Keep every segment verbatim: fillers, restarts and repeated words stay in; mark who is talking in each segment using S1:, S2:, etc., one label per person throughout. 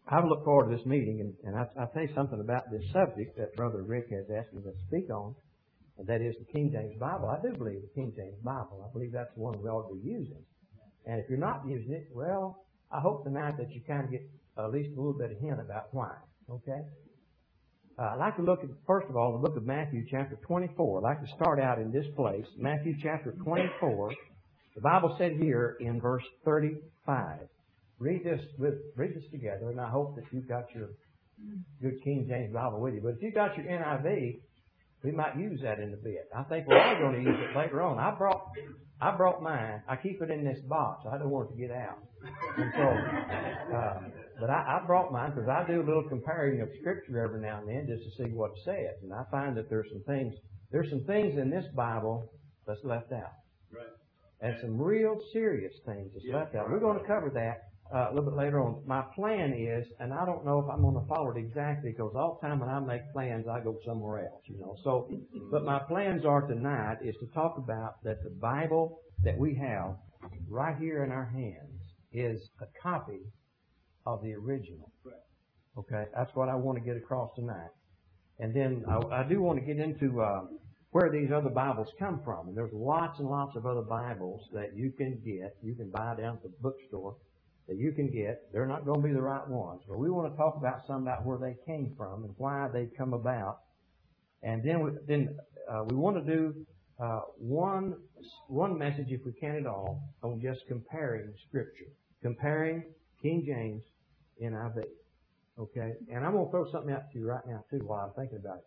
S1: I look forward to this meeting, and, and I, I'll tell you something about this subject that Brother Rick has asked me to speak on, and that is the King James Bible. I do believe the King James Bible. I believe that's the one we ought to be using. And if you're not using it, well, I hope tonight that you kind of get at least a little bit of hint about why. Okay? Uh, I'd like to look at, first of all, the book of Matthew, chapter twenty-four. I'd like to start out in this place. Matthew, chapter twenty-four. The Bible said here in verse thirty-five. Read this with, read this together, and I hope that you've got your good King James Bible with you. But if you've got your N I V, we might use that in a bit. I think we're all going to use it later on. I brought, I brought mine. I keep it in this box. I don't want it to get out. And so, uh, but I, I brought mine because I do a little comparing of Scripture every now and then just to see what it says. And I find that there's some things, there's some things in this Bible that's left out.
S2: Right.
S1: And some real serious things that's yeah, left out. We're going to cover that uh, a little bit later on. My plan is, and I don't know if I'm going to follow it exactly because all the time when I make plans, I go somewhere else, you know. So, but my plans are tonight is to talk about that the Bible that we have right here in our hands is a copy of the original. Okay, that's what I want to get across tonight. And then I, I do want to get into uh, where these other Bibles come from. And there's lots and lots of other Bibles that you can get. You can buy down at the bookstore that you can get. They're not going to be the right ones. But we want to talk about some about where they came from and why they come about. And then we, then uh, we want to do uh, one one message, if we can at all, on just comparing Scripture. Comparing King James, N I V. Okay? And I'm going to throw something out to you right now, too, while I'm thinking about it.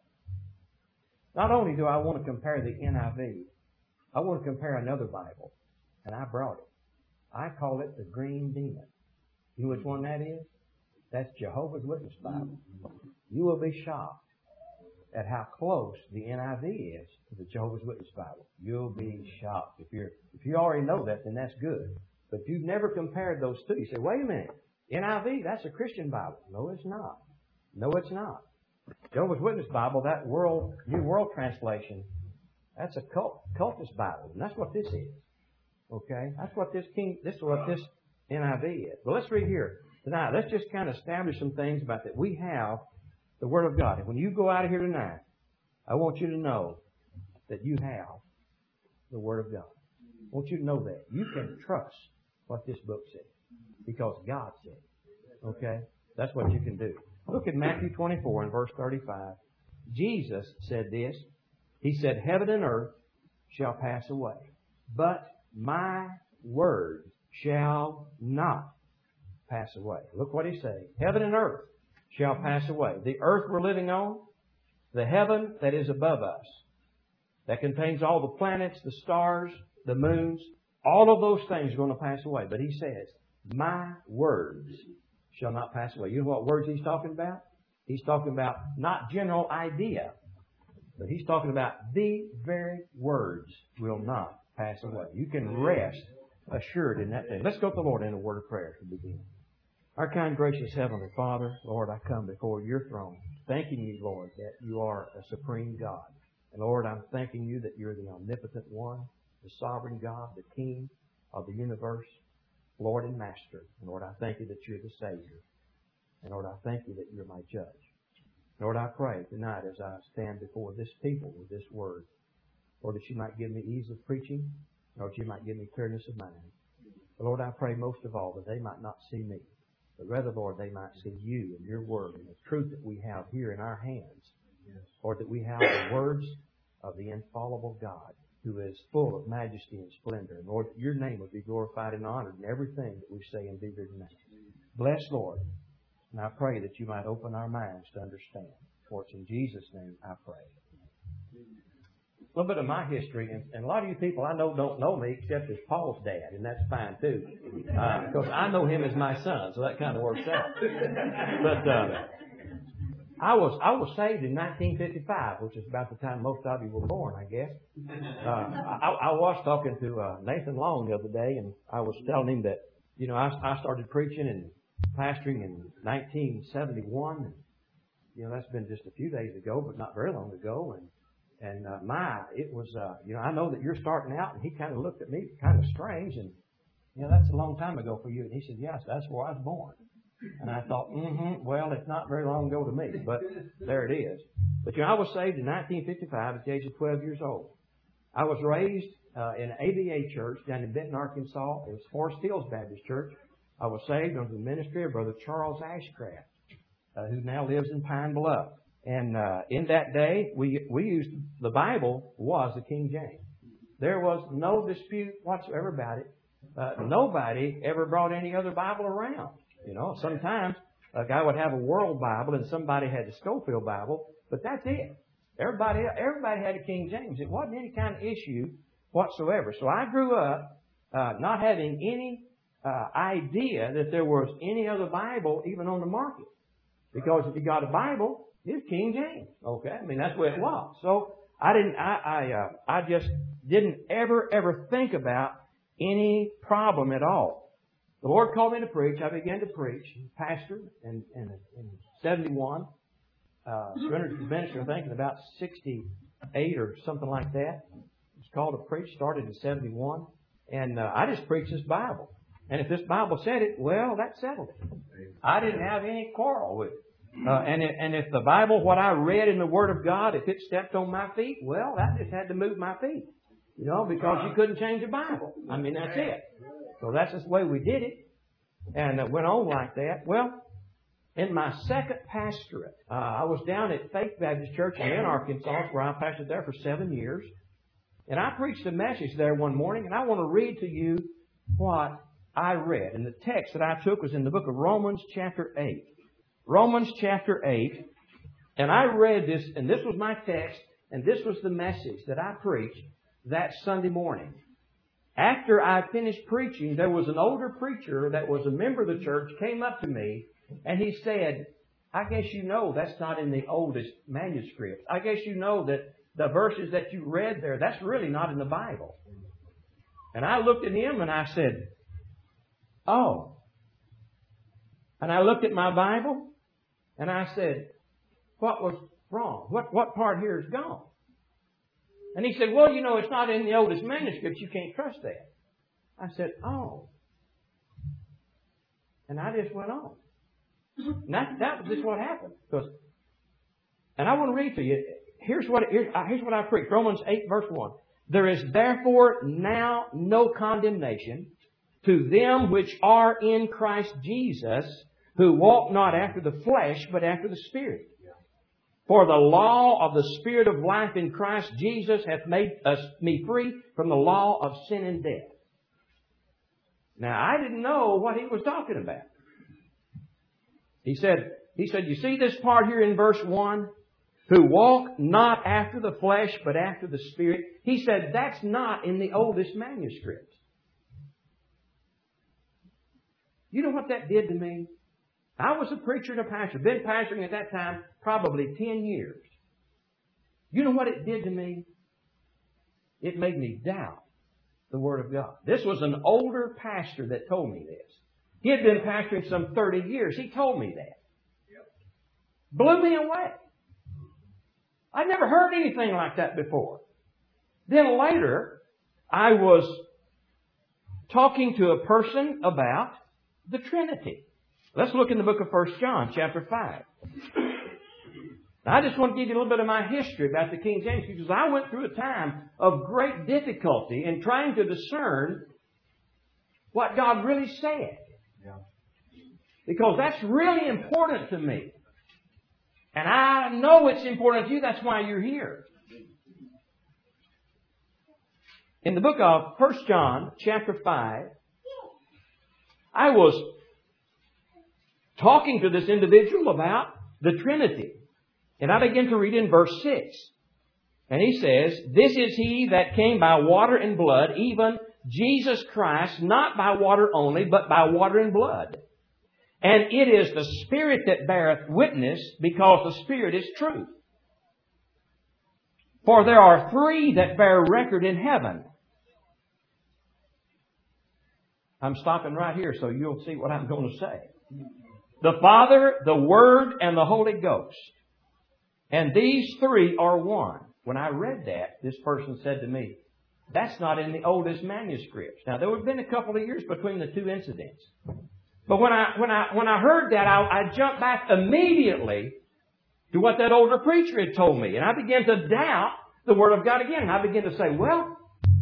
S1: Not only do I want to compare the N I V, I want to compare another Bible. And I brought it. I call it the Green Demon. You know which one that is? That's Jehovah's Witness Bible. You will be shocked at how close the N I V is to the Jehovah's Witness Bible. You'll be shocked. If you're if you already know that, then that's good. But if you've never compared those two, you say, wait a minute, N I V, that's a Christian Bible. No, it's not. No, it's not. Jehovah's Witness Bible, that world New World Translation, that's a cult, cultist Bible, and that's what this is. Okay, that's what this King, this is what this N I V is. But let's read here tonight. Let's just kind of establish some things about that. We have the Word of God, and when you go out of here tonight, I want you to know that you have the Word of God. I want you to know that you can trust what this book says because God said it. Okay, that's what you can do. Look at Matthew twenty-four and verse thirty-five. Jesus said this. He said, heaven and earth shall pass away, but my word shall not pass away. Look what he's saying. Heaven and earth shall pass away. The earth we're living on, the heaven that is above us, that contains all the planets, the stars, the moons, all of those things are going to pass away. But he says, my words shall not pass away. You know what words he's talking about? He's talking about not general idea, but he's talking about the very words will not pass away. You can rest assured in that thing. Let's go to the Lord in a word of prayer to begin. Our kind, gracious Heavenly Father, Lord, I come before your throne, thanking you, Lord, that you are a supreme God. And Lord, I'm thanking you that you're the omnipotent one, the sovereign God, the King of the universe, Lord and Master. And Lord, I thank you that you're the Savior. And Lord, I thank you that you're my judge. Lord, I pray tonight as I stand before this people with this word, Lord, that you might give me ease of preaching, Lord, that you might give me clearness of mind. But Lord, I pray most of all that they might not see me, but rather, Lord, they might see you and your word and the truth that we have here in our hands. Yes. Lord, that we have the words of the infallible God who is full of majesty and splendor. And Lord, your name would be glorified and honored in everything that we say and do here tonight. Bless, Lord. And I pray that you might open our minds to understand. For it's in Jesus' name I pray. A little bit of my history, and, and a lot of you people I know don't know me except as Paul's dad, and that's fine too. Uh, because I know him as my son, so that kind of works out. But uh, I was I was saved in nineteen fifty-five, which is about the time most of you were born, I guess. Uh, I, I was talking to uh, Nathan Long the other day, and I was telling him that, you know, I, I started preaching and pastoring in nineteen seventy-one. And, you know, that's been just a few days ago, but not very long ago. And And uh, my, it was, uh, you know, I know that you're starting out, and he kind of looked at me kind of strange, and, you know, that's a long time ago for you. And he said, yes, that's where I was born. And I thought, mm-hmm, well, it's not very long ago to me, but there it is. But, you know, I was saved in nineteen fifty-five at the age of twelve years old. I was raised uh, in an A B A church down in Benton, Arkansas. It was Forest Hills Baptist Church. I was saved under the ministry of Brother Charles Ashcraft, uh, who now lives in Pine Bluff. And uh, in that day, we we used the Bible was the King James. There was no dispute whatsoever about it. Uh, nobody ever brought any other Bible around. You know, sometimes a guy would have a World Bible and somebody had the Schofield Bible, but that's it. Everybody everybody had a King James. It wasn't any kind of issue whatsoever. So I grew up uh, not having any uh, idea that there was any other Bible even on the market. Because if you got a Bible, it's King James. Okay, I mean that's what it was. So I didn't. I I, uh, I just didn't ever ever think about any problem at all. The Lord called me to preach. I began to preach, pastor, in in, in seventy-one. Uh, surrendered to the ministry, I think, in about sixty-eight or something like that. It was called to preach. Started in seventy-one, and uh, I just preached this Bible. And if this Bible said it, well, that settled it. I didn't have any quarrel with it. Uh, and, it, and if the Bible, what I read in the Word of God, if it stepped on my feet, well, that just had to move my feet. You know, because you couldn't change the Bible. I mean, that's it. So that's just the way we did it. And it went on like that. Well, in my second pastorate, uh, I was down at Faith Baptist Church in Arkansas, where I pastored there for seven years. And I preached a message there one morning, and I want to read to you what I read. And the text that I took was in the book of Romans chapter eight. Romans chapter eight. And I read this, and this was my text, and this was the message that I preached that Sunday morning. After I finished preaching, there was an older preacher that was a member of the church, came up to me, and he said, I guess you know that's not in the oldest manuscript. I guess you know that the verses that you read there, that's really not in the Bible. And I looked at him and I said, oh. And I looked at my Bible and I said, what was wrong? What, what part here is gone? And he said, well, you know, it's not in the oldest manuscripts. You can't trust that. I said, oh. And I just went on. And that, that was just what happened. Because, and I want to read to you. Here's what, here's, here's what I preached. Romans eight, verse one. There is therefore now no condemnation to them which are in Christ Jesus, who walk not after the flesh, but after the Spirit. For the law of the Spirit of life in Christ Jesus hath made us, me free from the law of sin and death. Now, I didn't know what he was talking about. He said, he said, you see this part here in verse one? Who walk not after the flesh, but after the Spirit. He said, that's not in the oldest manuscript. You know what that did to me? I was a preacher and a pastor. Been pastoring at that time probably ten years. You know what it did to me? It made me doubt the Word of God. This was an older pastor that told me this. He had been pastoring some thirty years. He told me that. Blew me away. I'd never heard anything like that before. Then later, I was talking to a person about the Trinity. Let's look in the book of First John, chapter five. Now, I just want to give you a little bit of my history about the King James, because I went through a time of great difficulty in trying to discern what God really said. Yeah. Because that's really important to me. And I know it's important to you. That's why you're here. In the book of First John, chapter five, I was talking to this individual about the Trinity. And I begin to read in verse six. And he says, this is He that came by water and blood, even Jesus Christ, not by water only, but by water and blood. And it is the Spirit that beareth witness, because the Spirit is truth. For there are three that bear record in heaven. I'm stopping right here so you'll see what I'm going to say. The Father, the Word, and the Holy Ghost. And these three are one. When I read that, this person said to me, that's not in the oldest manuscripts. Now, there would have been a couple of years between the two incidents. But when I, when I, when I heard that, I, I jumped back immediately to what that older preacher had told me. And I began to doubt the Word of God again. And I began to say, well,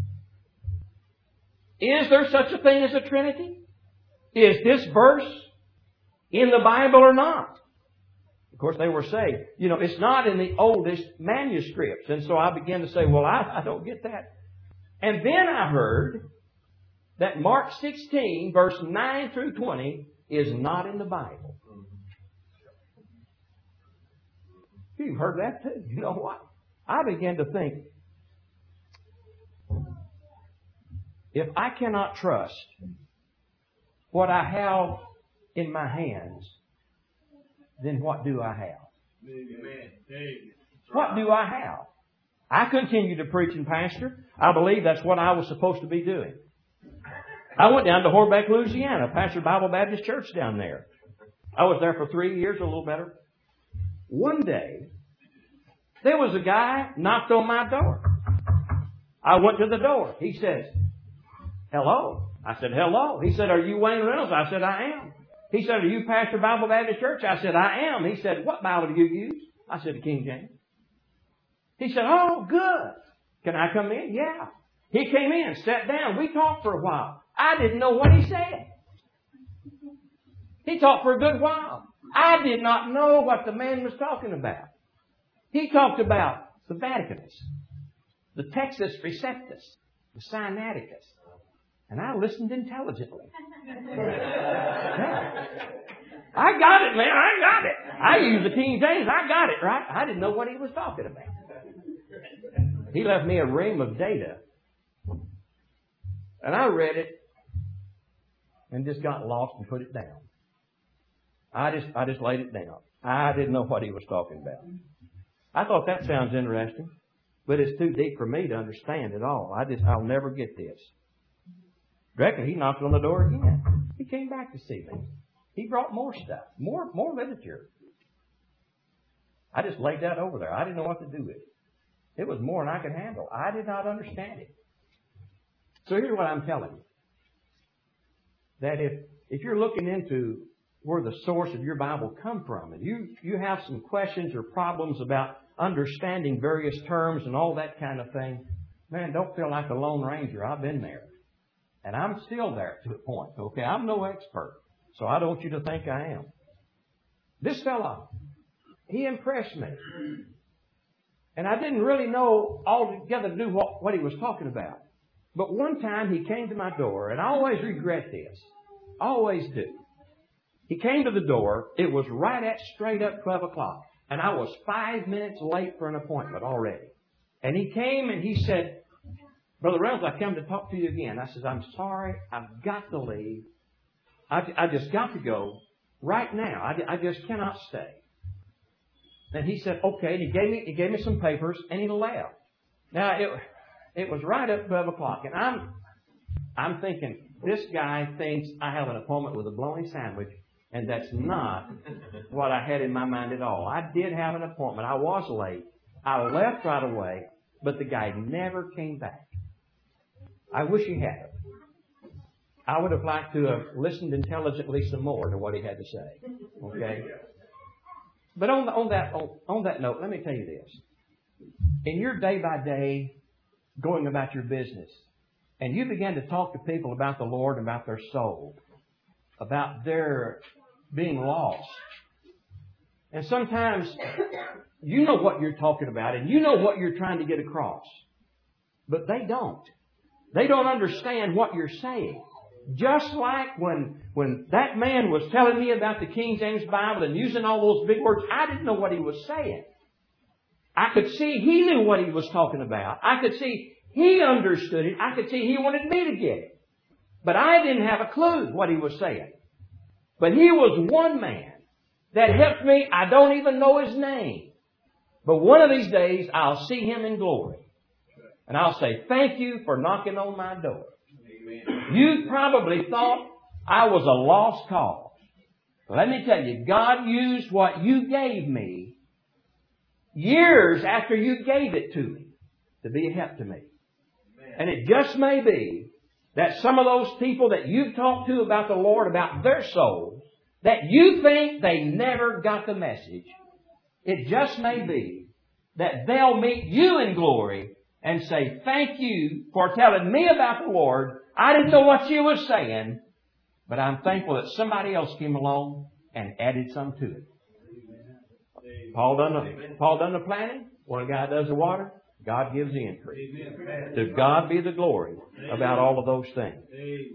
S1: is there such a thing as a Trinity? Is this verse in the Bible or not? Of course, they were saying, you know, it's not in the oldest manuscripts. And so I began to say, well, I, I don't get that. And then I heard that Mark sixteen, verse nine through twenty, is not in the Bible. You've heard that too. You know what? I began to think, if I cannot trust what I have in my hands, then what do I have? Amen. What do I have? I continue to preach and pastor. I believe that's what I was supposed to be doing. I went down to Horbeck, Louisiana, pastored Bible Baptist Church down there. I was there for three years, a little better. One day, there was a guy knocked on my door. I went to the door. He says, hello. I said, hello. He said, are you Wayne Reynolds? I said, I am. He said, are you pastor Bible Baptist Church? I said, I am. He said, what Bible do you use? I said, the King James. He said, oh, good. Can I come in? Yeah. He came in, sat down. We talked for a while. I didn't know what he said. He talked for a good while. I did not know what the man was talking about. He talked about the Vaticanus, the Textus Receptus, the Sinaiticus. And I listened intelligently. Yeah. I got it, man. I got it. I used the King James. I got it, right? I didn't know what he was talking about. He left me a ream of data. And I read it and just got lost and put it down. I just, I just laid it down. I didn't know what he was talking about. I thought that sounds interesting, but it's too deep for me to understand at all. I just, I'll never get this. Reckon he knocked on the door again. He came back to see me. He brought more stuff, more, more literature. I just laid that over there. I didn't know what to do with it. It was more than I could handle. I did not understand it. So here's what I'm telling you. That if, if you're looking into where the source of your Bible come from, and you, you have some questions or problems about understanding various terms and all that kind of thing, man, don't feel like a Lone Ranger. I've been there. And I'm still there to a point. Okay, I'm no expert. So I don't want you to think I am. This fellow, he impressed me. And I didn't really know altogether do what, what he was talking about. But one time he came to my door, and I always regret this. I always do. He came to the door. It was right at straight up twelve o'clock. And I was five minutes late for an appointment already. And he came and he said, Brother Reynolds, I come to talk to you again. I said, I'm sorry. I've got to leave. I, I just got to go right now. I, I just cannot stay. And he said, okay. And he gave me, he gave me some papers and he left. Now, it, it was right at twelve o'clock. And I'm, I'm thinking, this guy thinks I have an appointment with a bologna sandwich. And that's not what I had in my mind at all. I did have an appointment. I was late. I left right away. But the guy never came back. I wish he had. I would have liked to have listened intelligently some more to what he had to say. Okay? But on, the, on, that, on, on that note, let me tell you this. In your day-by-day going about your business, and you begin to talk to people about the Lord and about their soul, about their being lost, and sometimes you know what you're talking about and you know what you're trying to get across, but they don't. They don't understand what you're saying. Just like when, when that man was telling me about the King James Bible and using all those big words, I didn't know what he was saying. I could see he knew what he was talking about. I could see he understood it. I could see he wanted me to get it. But I didn't have a clue what he was saying. But he was one man that helped me. I don't even know his name. But one of these days, I'll see him in glory. And I'll say, thank you for knocking on my door. Amen. You probably thought I was a lost cause. Let me tell you, God used what you gave me years after you gave it to me to be a help to me. Amen. And it just may be that some of those people that you've talked to about the Lord, about their souls, that you think they never got the message, it just may be that they'll meet you in glory and say, thank you for telling me about the Lord. I didn't know what you were saying, but I'm thankful that somebody else came along and added some to it. Paul done the, Paul done the planting. One guy does the water. God gives the increase. To God be the glory about all of those things.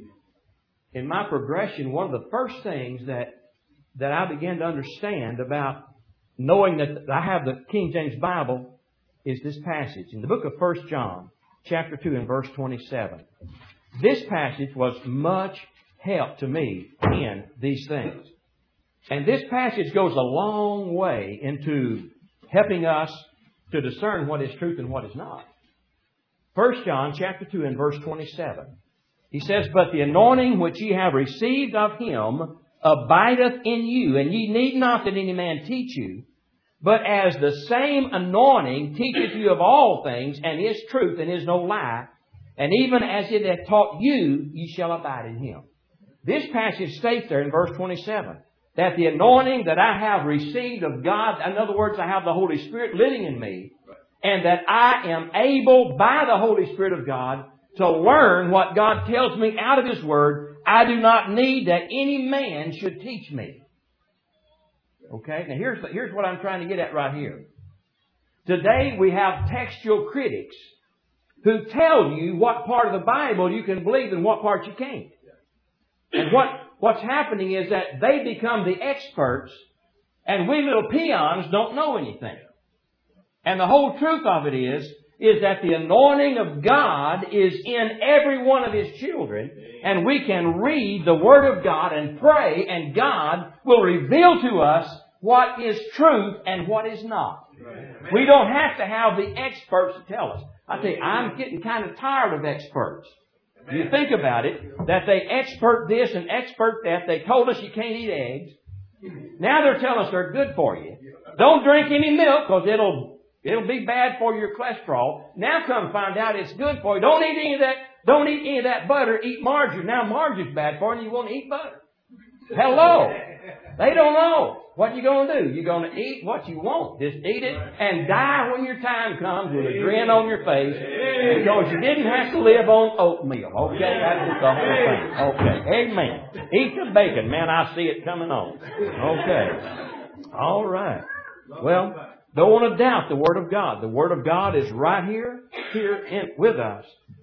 S1: In my progression, one of the first things that, that I began to understand about knowing that I have the King James Bible is this passage. In the book of First John, chapter two and verse twenty-seven. This passage was much help to me in these things. And this passage goes a long way into helping us to discern what is truth and what is not. First John chapter two and verse twenty-seven. He says, but the anointing which ye have received of Him abideth in you, and ye need not that any man teach you. But as the same anointing teacheth you of all things, and is truth and is no lie, and even as it hath taught you, ye shall abide in Him. This passage states there in verse twenty-seven, that the anointing that I have received of God, in other words, I have the Holy Spirit living in me, and that I am able by the Holy Spirit of God to learn what God tells me out of His Word. I do not need that any man should teach me. Okay? Now here's, here's what I'm trying to get at right here. Today we have textual critics who tell you what part of the Bible you can believe and what part you can't. And what, what's happening is that they become the experts and we little peons don't know anything. And the whole truth of it is, is that the anointing of God is in every one of His children, and we can read the Word of God and pray, and God will reveal to us what is truth and what is not. Right. We don't have to have the experts to tell us. I tell you, I'm getting kind of tired of experts. You think about it, that they expert this and expert that. They told us you can't eat eggs. Now they're telling us they're good for you. Don't drink any milk because it'll It'll be bad for your cholesterol. Now come find out it's good for you. Don't eat any of that. Don't eat any of that butter. Eat margarine. Now margarine's bad for you and you want to eat butter. Hello. They don't know. What you going to do? You're going to eat what you want. Just eat it and die when your time comes with a grin on your face because you didn't have to live on oatmeal. Okay? That's just the whole thing. Okay. Amen. Eat the bacon. Man, I see it coming on. Okay. All right. Well, don't want to doubt the Word of God. The Word of God is right here, here in, with us.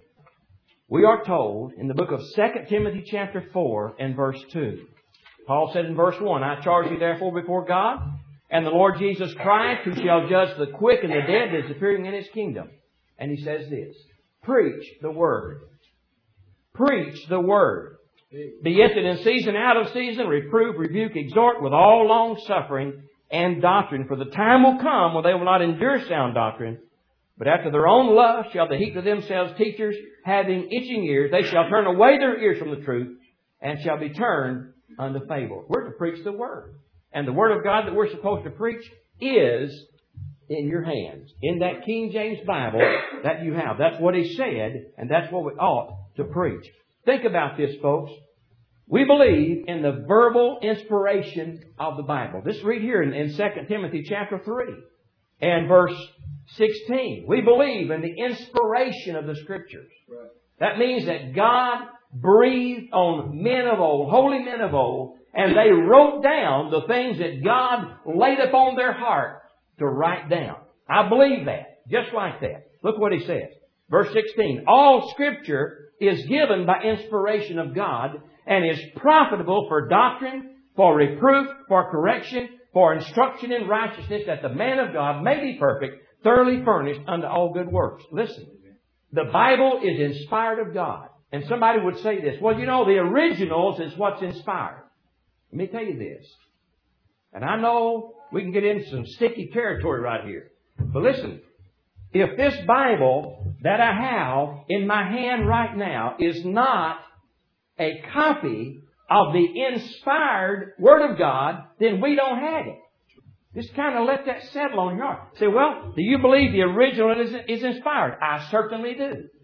S1: We are told in the book of Second Timothy chapter four and verse two. Paul said in verse one, I charge you therefore before God and the Lord Jesus Christ, who shall judge the quick and the dead that is appearing in His kingdom. And he says this, preach the Word. Preach the Word. Be it that in season, out of season, reprove, rebuke, exhort with all long suffering and doctrine. For the time will come when they will not endure sound doctrine, but after their own lust shall they heap to themselves teachers having itching ears. They shall turn away their ears from the truth and shall be turned unto fable. We're to preach the Word. And the Word of God that we're supposed to preach is in your hands. In that King James Bible that you have. That's what He said, and that's what we ought to preach. Think about this, folks. We believe in the verbal inspiration of the Bible. This read here in, in Second Timothy chapter three and verse sixteen. We believe in the inspiration of the Scriptures. Right. That means that God breathed on men of old, holy men of old, and they wrote down the things that God laid upon their heart to write down. I believe that. Just like that. Look what he says. Verse sixteen. All Scripture is given by inspiration of God and is profitable for doctrine, for reproof, for correction, for instruction in righteousness, that the man of God may be perfect, thoroughly furnished unto all good works. Listen, the Bible is inspired of God. And somebody would say this, well, you know, the originals is what's inspired. Let me tell you this. And I know we can get into some sticky territory right here. But listen, if this Bible that I have in my hand right now is not a copy of the inspired Word of God, then we don't have it. Just kind of let that settle on your heart. Say, well, do you believe the original is, is inspired? I certainly do.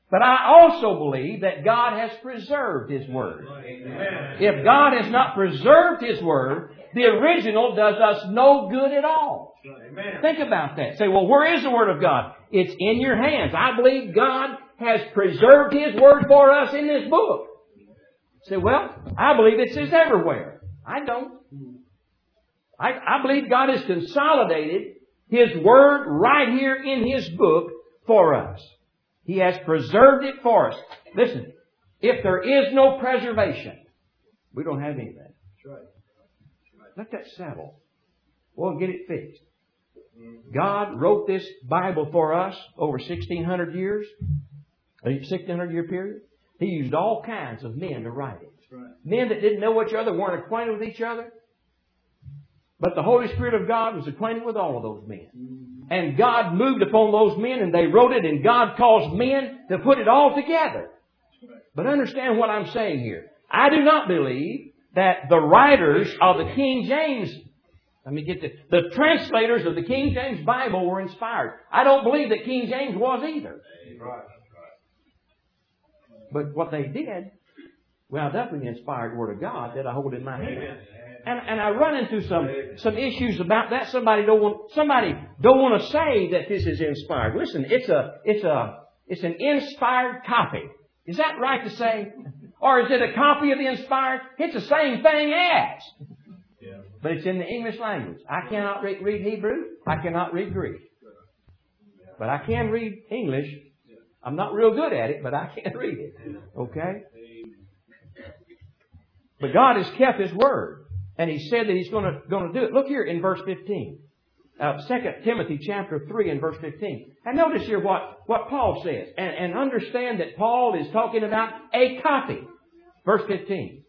S1: But I also believe that God has preserved His Word. Amen. If God has not preserved His Word, the original does us no good at all. Amen. Think about that. Say, well, where is the Word of God? It's in your hands. I believe God has preserved His Word for us in this book. Say, well, I believe it says everywhere. I don't. I, I believe God has consolidated His Word right here in His book for us. He has preserved it for us. Listen, if there is no preservation, we don't have anything. That's right. Let that settle. We'll get it fixed. God wrote this Bible for us over sixteen hundred years, a sixteen hundred year period. He used all kinds of men to write it. Right. Men that didn't know each other, weren't acquainted with each other. But the Holy Spirit of God was acquainted with all of those men. And God moved upon those men and they wrote it, and God caused men to put it all together. But understand what I'm saying here. I do not believe that the writers of the King James, let me get this, the translators of the King James Bible were inspired. I don't believe that King James was either. But what they did, well, definitely the inspired Word of God that I hold in my hand. And, and I run into some, some issues about that. Somebody don't want, somebody don't want to say that this is inspired. Listen, it's a, it's a, it's an inspired copy. Is that right to say? Or is it a copy of the inspired? It's the same thing as. Yeah. But it's in the English language. I cannot read, read Hebrew. I cannot read Greek. But I can read English. I'm not real good at it, but I can read it. Okay? But God has kept His Word. And He said that He's going to, going to do it. Look here in verse fifteen. Uh, Second Timothy chapter three and verse fifteen. And notice here what, what Paul says. And, and understand that Paul is talking about a copy. Verse fifteen.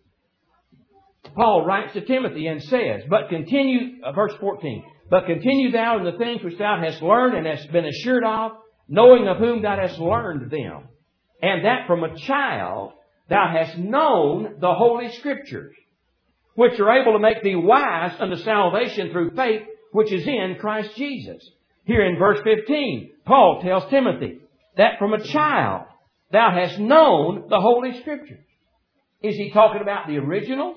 S1: Paul writes to Timothy and says, But continue, uh, verse fourteen. But continue thou in the things which thou hast learned and hast been assured of, knowing of whom thou hast learned them. And that from a child thou hast known the Holy Scriptures, which are able to make thee wise unto salvation through faith, which is in Christ Jesus. Here in verse fifteen, Paul tells Timothy that from a child thou hast known the Holy Scriptures. Is he talking about the originals?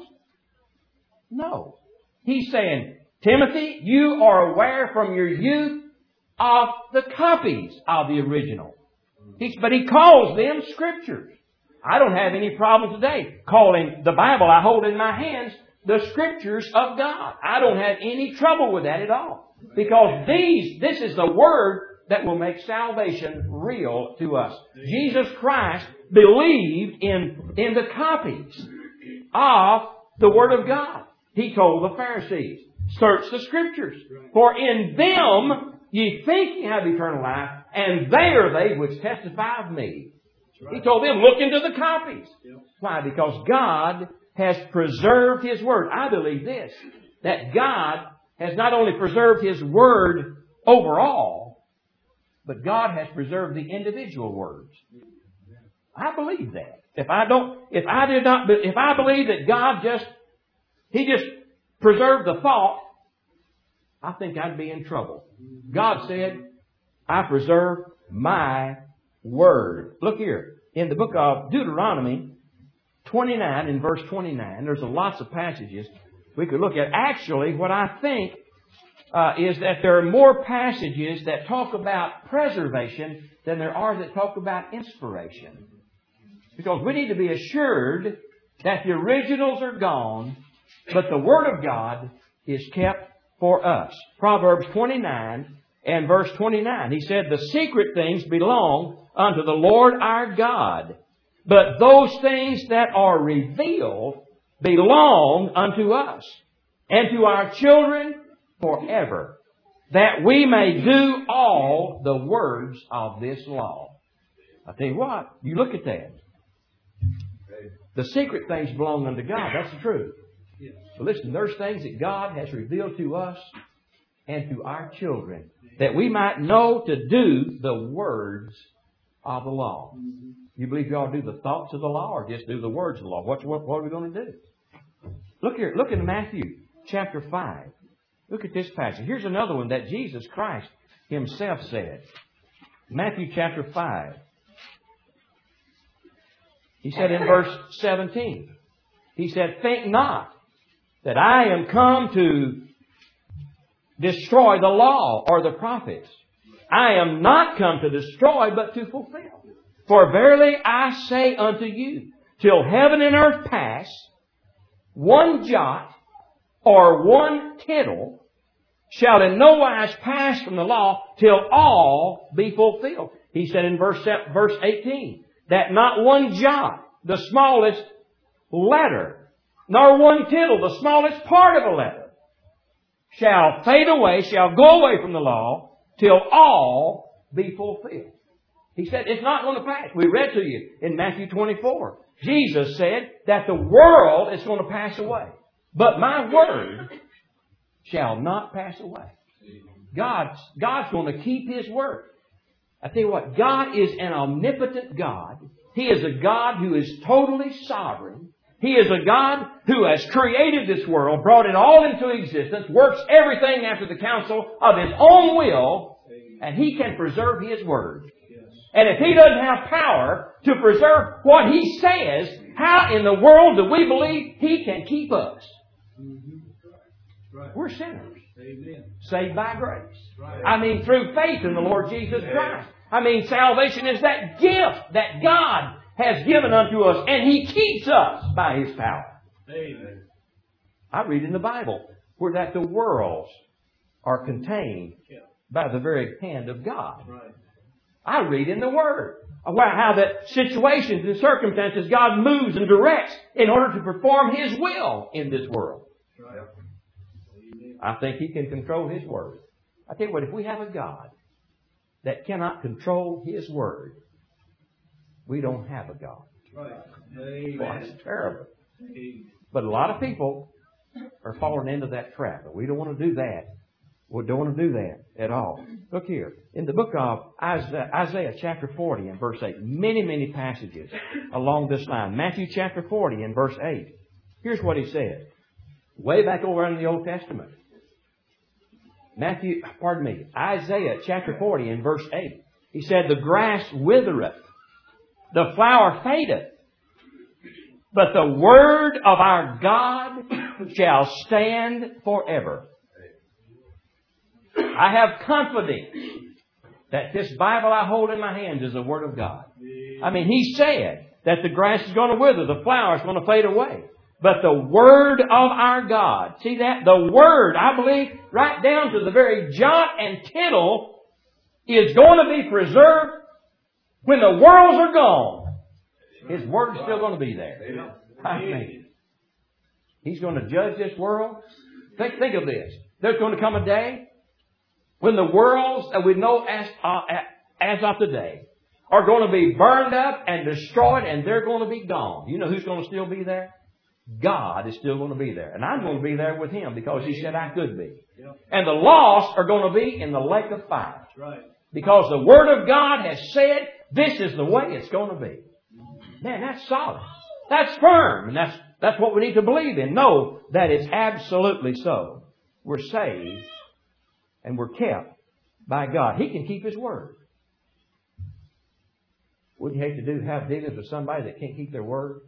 S1: No. He's saying, Timothy, you are aware from your youth of the copies of the original. He's, but he calls them Scriptures. I don't have any problem today calling the Bible I hold in my hands the Scriptures of God. I don't have any trouble with that at all. Because these, this is the Word that will make salvation real to us. Jesus Christ believed in, in the copies of the Word of God. He told the Pharisees, search the Scriptures, for in them ye think ye have eternal life, and they are they which testify of me. He told them, look into the copies. Why? Because God has preserved His Word. I believe this, that God has not only preserved His Word overall, but God has preserved the individual words. I believe that. If I don't, if I did not, if I believe that God just, He just preserved the thought, I think I'd be in trouble. God said, I preserve my Word. Look here. In the book of Deuteronomy twenty-nine, in verse twenty-nine, there's a lots of passages we could look at. Actually, what I think uh, is that there are more passages that talk about preservation than there are that talk about inspiration. Because we need to be assured that the originals are gone, but the Word of God is kept for us. Proverbs twenty-nine and verse twenty-nine. He said, the secret things belong unto the Lord our God, but those things that are revealed belong unto us and to our children forever, that we may do all the words of this law. I tell you what, you look at that. The secret things belong unto God. That's the truth. But listen, there's things that God has revealed to us and to our children, that we might know to do the words of the law. You believe you ought to do the thoughts of the law or just do the words of the law? What, what, what are we going to do? Look here. Look in Matthew chapter five. Look at this passage. Here's another one that Jesus Christ Himself said. Matthew chapter five. He said in verse seventeen, He said, think not that I am come to destroy the law or the prophets. I am not come to destroy, but to fulfill. For verily I say unto you, till heaven and earth pass, one jot or one tittle shall in no wise pass from the law till all be fulfilled. He said in verse, verse eighteen, that not one jot, the smallest letter, nor one tittle, the smallest part of a letter, shall fade away, shall go away from the law, till all be fulfilled. He said it's not going to pass. We read to you in Matthew twenty-four. Jesus said that the world is going to pass away, but my word shall not pass away. God's, God's going to keep His word. I tell you what, God is an omnipotent God. He is a God who is totally sovereign. He is a God who has created this world, brought it all into existence, works everything after the counsel of His own will, and He can preserve His word. And if He doesn't have power to preserve what He says, how in the world do we believe He can keep us? We're sinners. Saved by grace. I mean, through faith in the Lord Jesus Christ. I mean, salvation is that gift that God has given unto us, and He keeps us by His power. Amen. I read in the Bible where that the worlds are contained by the very hand of God. Right. I read in the Word about how that situations and circumstances God moves and directs in order to perform His will in this world. Right. I think He can control His Word. I tell you what, if we have a God that cannot control His Word, we don't have a God. Right. Amen. Well, that's terrible. Amen. But a lot of people are falling into that trap. But we don't want to do that. We don't want to do that at all. Look here. In the book of Isaiah, Isaiah chapter forty and verse eight. Many, many passages along this line. Matthew chapter forty and verse eight. Here's what he said. Way back over in the Old Testament. Matthew, pardon me, Isaiah chapter forty and verse eight. He said, the grass withereth, the flower fadeth, but the word of our God shall stand forever. I have confidence that this Bible I hold in my hands is the Word of God. I mean, He said that the grass is going to wither, the flower is going to fade away. But the Word of our God, see that? The Word, I believe, right down to the very jot and tittle, is going to be preserved when the worlds are gone. His Word is still going to be there. I mean, He's going to judge this world. Think, think of this. There's going to come a day when the worlds that we know as, uh, as of today are going to be burned up and destroyed, and they're going to be gone. You know who's going to still be there? God is still going to be there. And I'm going to be there with Him because He said I could be. And the lost are going to be in the lake of fire. Because the Word of God has said this is the way it's going to be. Man, that's solid. That's firm. And that's, that's what we need to believe in. Know that it's absolutely so. We're saved and we're kept by God. He can keep His Word. Wouldn't you hate to do have dealings with somebody that can't keep their word?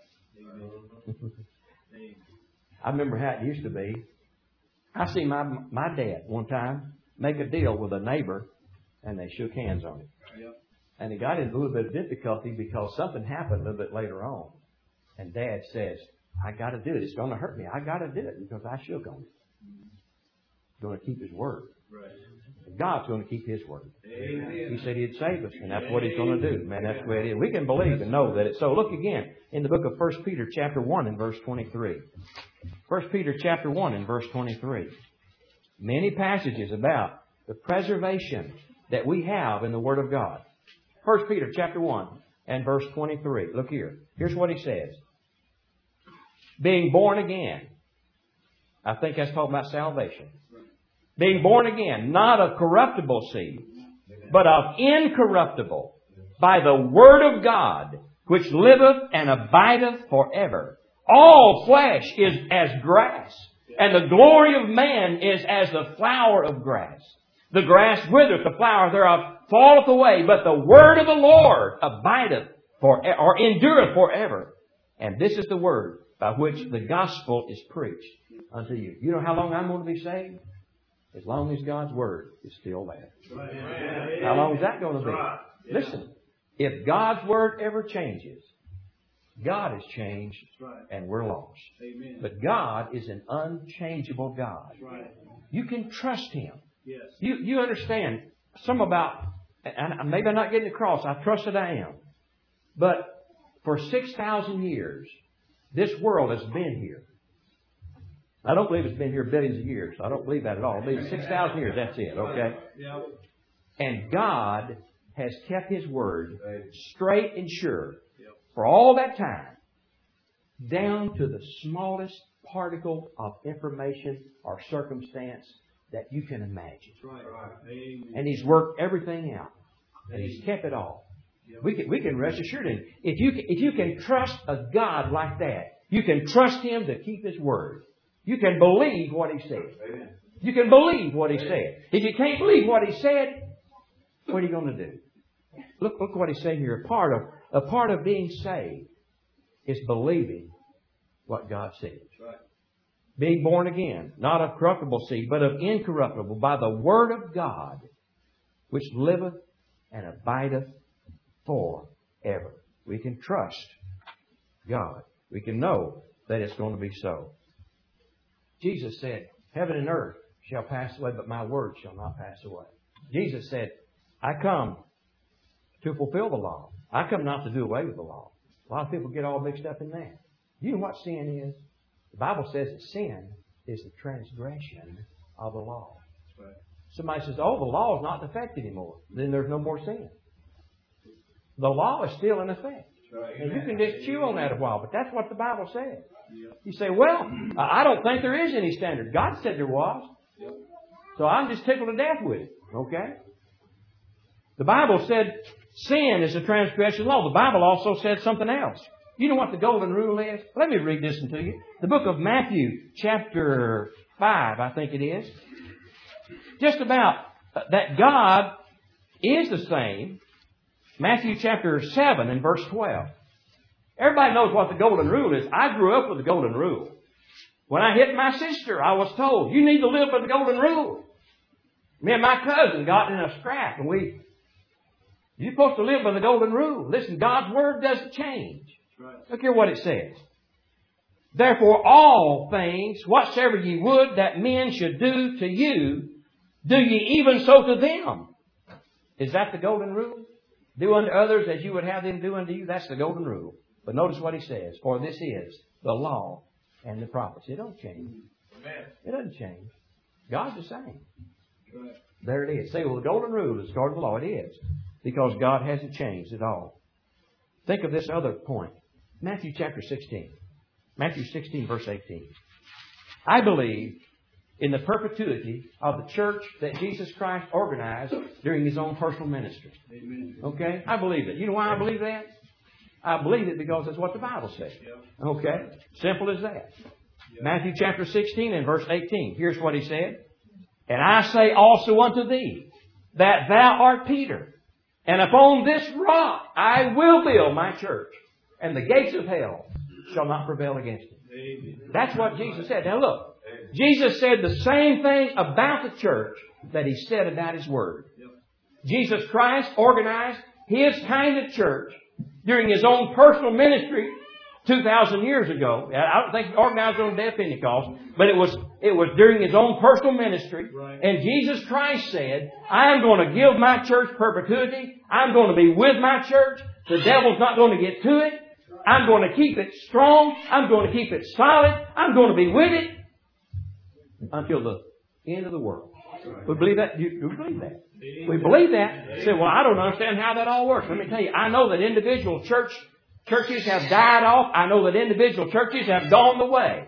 S1: I remember how it used to be. I see my my dad one time make a deal with a neighbor, and they shook hands on it. Yep. And he got into a little bit of difficulty because something happened a little bit later on. And Dad says, I got to do it. It's going to hurt me. I got to do it because I shook on it. He's going to keep His word. Right. God's going to keep His word. Amen. He said He'd save us, and that's what He's going to do. Man, that's the way it is. We can believe and know that it's so. Look again in the book of First Peter chapter one and verse twenty-three. First Peter chapter one and verse twenty-three. Many passages about the preservation that we have in the Word of God. First Peter chapter one and verse twenty-three. Look here. Here's what he says. Being born again. I think that's talking about salvation. Being born again, not of corruptible seed, but of incorruptible, by the Word of God, which liveth and abideth forever. All flesh is as grass, and the glory of man is as the flower of grass. The grass withereth, the flower thereof falleth away, but the word of the Lord abideth
S2: for, or endureth forever. And this is the word by which the gospel is preached unto you. You know how long I'm going to be saved? As long as God's word is still there. How long is that going to be? Listen, if God's word ever changes, God has changed and we're lost. But God is an unchangeable God. You can trust Him. You, you understand some about, and maybe I'm not getting across, I trust that I am. But for six thousand years, this world has been here. I don't believe it's been here billions of years. I don't believe that at all. I believe six thousand years, that's it, okay? And God has kept His word straight and sure for all that time, down to the smallest particle of information or circumstance that you can imagine. And He's worked everything out. And He's kept it all. We can, we can rest assured in it. If you, if you can trust a God like that, you can trust Him to keep His word. You can believe what He said. You can believe what He said. If you can't believe what He said, what are you going to do? Look, look what He's saying here. A part of, a part of being saved is believing what God says. Being born again, not of corruptible seed, but of incorruptible, by the word of God, which liveth and abideth forever. We can trust God. We can know that it's going to be so. Jesus said, heaven and earth shall pass away, but my word shall not pass away. Jesus said, I come to fulfill the law. I come not to do away with the law. A lot of people get all mixed up in that. You know what sin is? The Bible says that sin is the transgression of the law. Right. Somebody says, oh, the law is not in effect anymore. Then there's no more sin. The law is still in effect. Right. And you can just chew on that a while, but that's what the Bible says. Yep. You say, well, I don't think there is any standard. God said there was. Yep. So I'm just tickled to death with it. Okay? The Bible said sin is a transgression of the law. The Bible also said something else. You know what the golden rule is? Let me read this to you. The book of Matthew, chapter five, I think it is. Just about that God is the same. Matthew chapter seven and verse twelve. Everybody knows what the golden rule is. I grew up with the golden rule. When I hit my sister, I was told, you need to live by the golden rule. Me and my cousin got in a scrap and we, you're supposed to live by the golden rule. Listen, God's word doesn't change. Look here what it says. Therefore all things, whatsoever ye would that men should do to you, do ye even so to them. Is that the golden rule? Do unto others as you would have them do unto you. That's the golden rule. But notice what he says. For this is the law and the prophets. It don't change. It doesn't change. God's the same. There it is. Say, well, the golden rule is according to the law. It is. Because God hasn't changed at all. Think of this other point. Matthew chapter sixteen. Matthew sixteen verse eighteen. I believe in the perpetuity of the church that Jesus Christ organized during His own personal ministry. Amen. Okay? I believe it. You know why I believe that? I believe it because that's what the Bible says. Okay? Simple as that. Matthew chapter sixteen and verse eighteen. Here's what He said. And I say also unto thee, that thou art Peter, and upon this rock I will build my church, and the gates of hell shall not prevail against it. That's what Jesus said. Now look, Jesus said the same thing about the church that He said about His Word. Jesus Christ organized His kind of church during His own personal ministry two thousand years ago. I don't think He organized it on the day of Pentecost, but it was, it was during His own personal ministry. Right. And Jesus Christ said, I'm going to give my church perpetuity. I'm going to be with my church. The devil's not going to get to it. I'm going to keep it strong. I'm going to keep it solid. I'm going to be with it until the end of the world. We believe that? You, you believe that? We believe that. You say, well, I don't understand how that all works. Let me tell you, I know that individual church churches have died off. I know that individual churches have gone the way.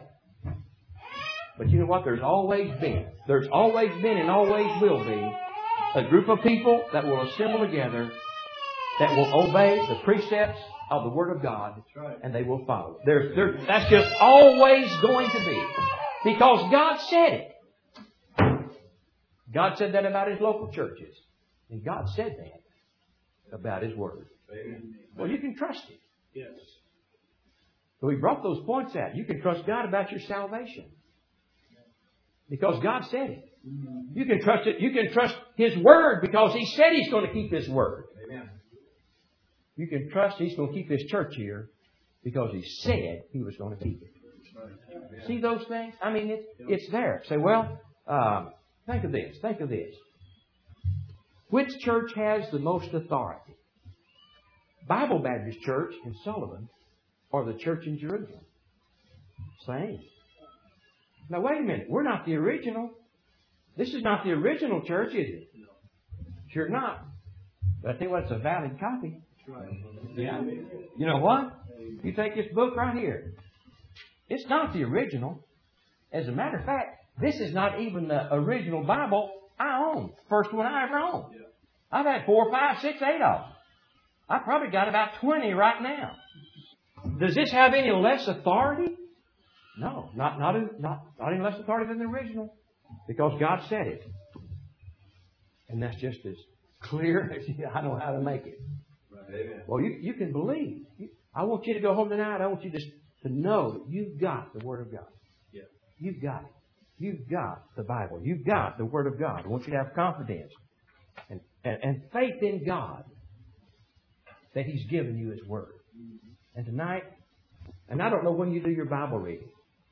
S2: But you know what? There's always been, there's always been and always will be a group of people that will assemble together that will obey the precepts of the Word of God, and they will follow. There's, there, that's just always going to be. Because God said it. God said that about His local churches. And God said that. about His Word.
S3: Amen.
S2: Well, you can trust Him.
S3: Yes.
S2: So we brought those points out. You can trust God about your salvation. Because God said it. You can trust it. You can trust His Word because He said He's going to keep His Word.
S3: Amen.
S2: You can trust He's going to keep His church here because He said He was going to keep it.
S3: Right.
S2: See those things? I mean, it, it's there. Say, well, um, think of this. Think of this. Which church has the most authority? Bible Baptist Church in Sullivan or the church in Jerusalem? Same. Now, wait a minute. We're not the original. This is not the original church, is it? Sure not. But I tell you what, it's a valid copy.
S3: Right.
S2: Yeah. You know what? You take this book right here. It's not the original. As a matter of fact, this is not even the original Bible I own. First one I ever owned. I've had four, five, six, eight of them. I've probably got about twenty right now. Does this have any less authority? No, not, not, not, not any less authority than the original. Because God said it. And that's just as clear as I know how to make it.
S3: Amen.
S2: Well, you, you can believe. I want you to go home tonight. I want you just to know that you've got the Word of God.
S3: Yeah.
S2: You've got it. You've got the Bible. You've got the Word of God. I want you to have confidence and, and, and faith in God that He's given you His Word. And tonight, and I don't know when you do your Bible reading.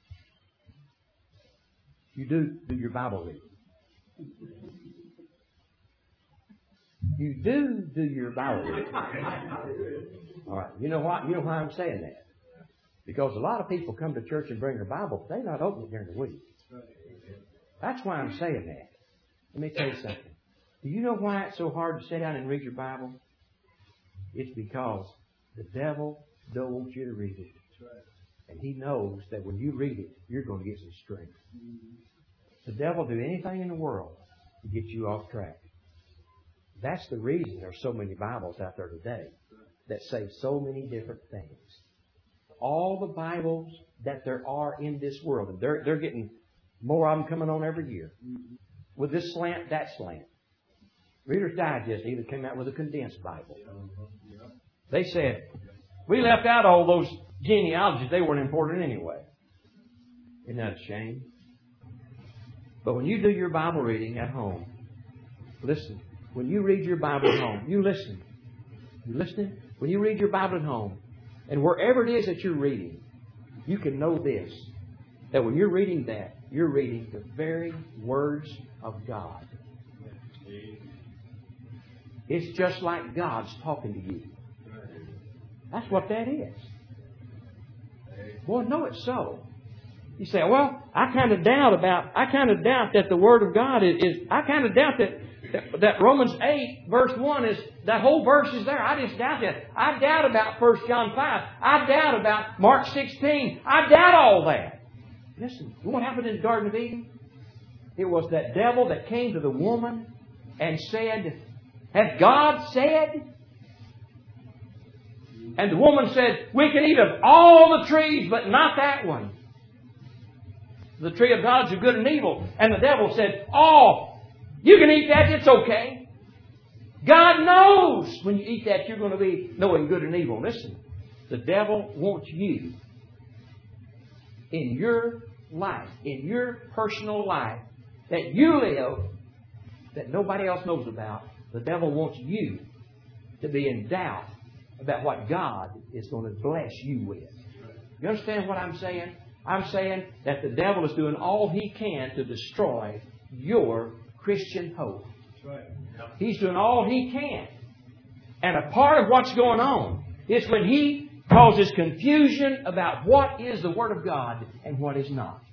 S2: You do do your Bible reading. You do do your Bible reading. All right. You know what? You know why I'm saying that? Because a lot of people come to church and bring their Bible, but they not open it during the week. That's why I'm saying that. Let me tell you something. Do you know why it's so hard to sit down and read your Bible? It's because the devil don't want you to read it. And he knows that when you read it, you're going to get some strength. The devil will do anything in the world to get you off track. That's the reason there's so many Bibles out there today that say so many different things. All the Bibles that there are in this world, and they're, they're getting more of them coming on every year. With this slant, that slant. Reader's Digest even came out with a condensed Bible. They said, we left out all those genealogies. They weren't important anyway. Isn't that a shame? But when you do your Bible reading at home, listen. When you read your Bible at home, you listen. You listening? When you read your Bible at home, and wherever it is that you're reading, you can know this, that when you're reading that, you're reading the very words of God. It's just like God's talking to you. That's what that is. Boy, no, it's so. You say, well, I kind of doubt about, I kind of doubt that the Word of God is, is I kind of doubt that, that, that Romans eight, verse one is, that whole verse is there. I just doubt that. I doubt about First John five. I doubt about Mark sixteen. I doubt all that. Listen, what happened in the Garden of Eden? It was that devil that came to the woman and said, has God said? And the woman said, we can eat of all the trees, but not that one. The tree of knowledge of good and evil. And the devil said, oh, you can eat that, it's okay. God knows when you eat that you're going to be knowing good and evil. Listen, the devil wants you in your life, in your personal life, that you live, that nobody else knows about. The devil wants you to be in doubt about what God is going to bless you with. You understand what I'm saying? I'm saying that the devil is doing all he can to destroy your Christian hope. He's doing all he can. And a part of what's going on is when he causes confusion about what is the Word of God and what is not.